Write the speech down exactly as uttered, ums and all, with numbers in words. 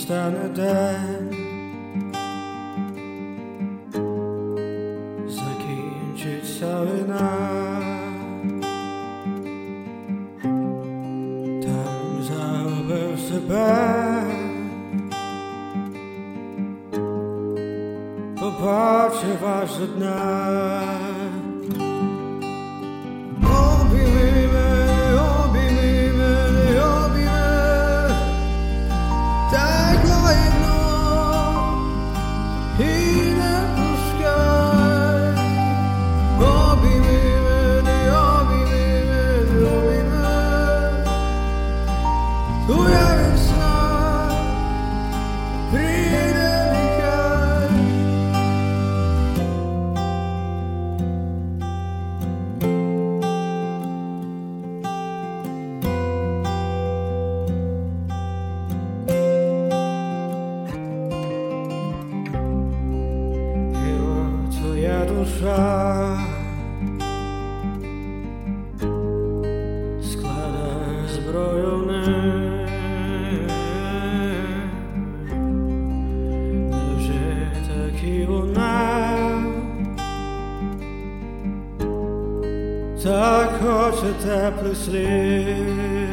настане день, закінчиться війна, там загубив себе, побачив аж до дна. Обійми мене, обійми мене, обійми, так лагідно і не пускай. Обійми мене, обійми мене, обійми, твоя весна прийде нехай. Твоя душа складає зброю в неї. Невже так і вона так хоче теплих слів?